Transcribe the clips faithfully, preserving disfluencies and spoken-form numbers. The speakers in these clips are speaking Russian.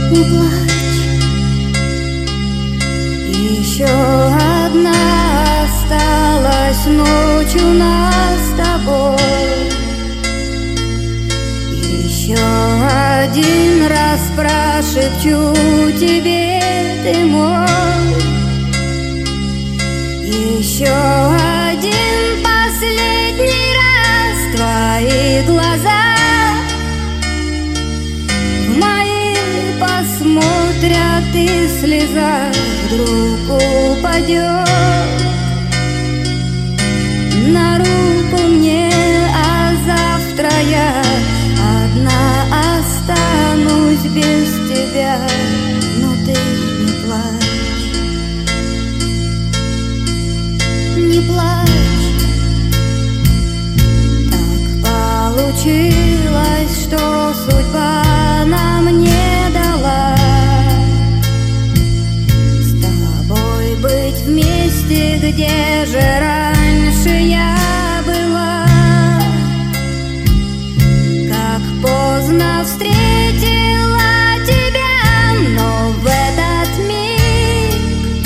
Не плачь, еще одна осталась ночь у нас с тобой. Еще один раз прошепчу тебе, ты мой. Еще один последний раз твои глаза в мои посмотрят, и слеза вдруг упадет на руку мне, а завтра я одна останусь без тебя. Но ты не плачь, не плачь. Так получилось, что судьба нам не дала с тобой быть вместе, где же раньше я была. Как поздно встретила тебя, но в этот миг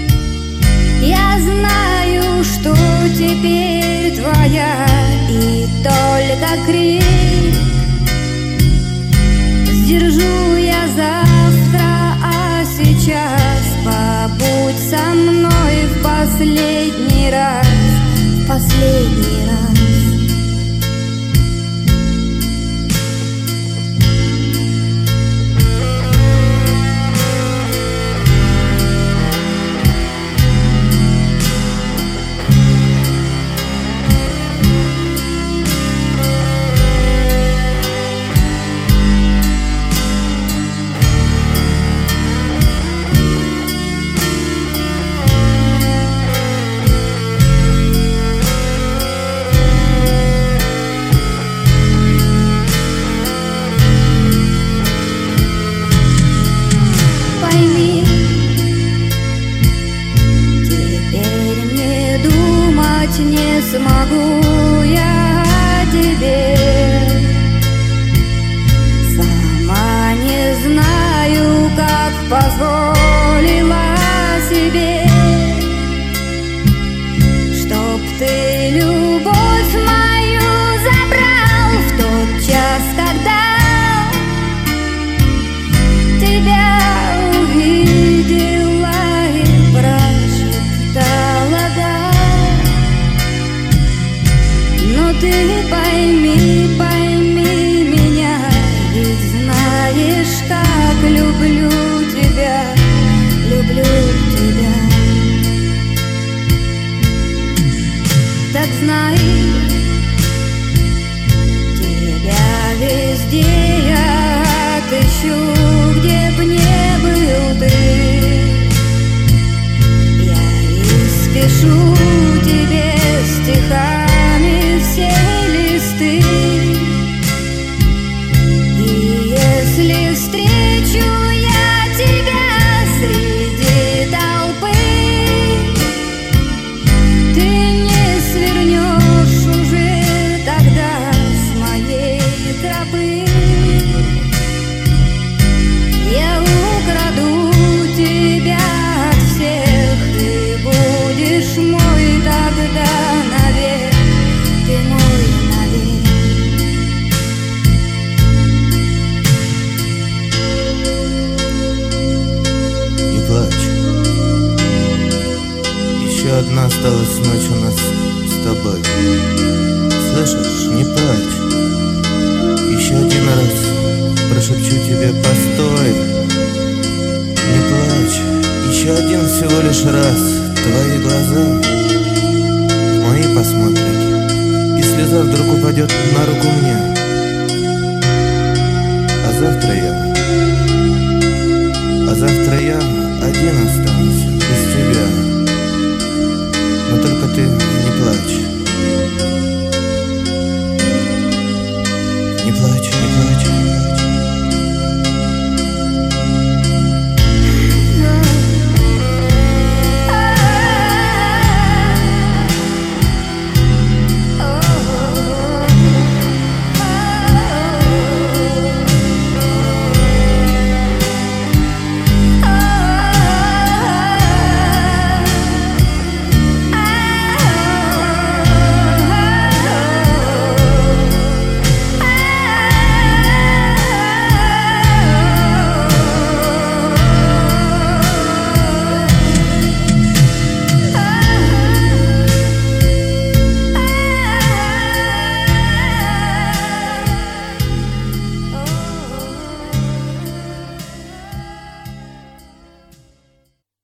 я знаю, что теперь твоя, и только крик сдержу я завтра, а сейчас побудь со мной в последний раз, в последний раз. Не смогу я о тебе, сама не знаю, как позволила себе, чтоб ты любовь мою забрал в тот час, когда тебя увидела и прошептала да. Но ты пойми, пойми меня, ведь знаешь, как люблю тебя, люблю тебя. Так знай, тебя везде я отыщу, где б не был ты. Я испишу тебе стихами все листы, и если встречу я тебя среди толпы, ты не свернешь уже тогда с моей тропы. Я украду тебя от всех, ты будешь мой тогда навек, ты мой навек. Не плачь, еще одна осталась ночь у нас с тобой. Слышишь, не плачь, еще один раз прошепчу тебе постой. Не плачь, еще один всего лишь раз твои глаза в мои посмотрят, и слеза вдруг упадет на руку мне, а завтра я, а завтра я один останусь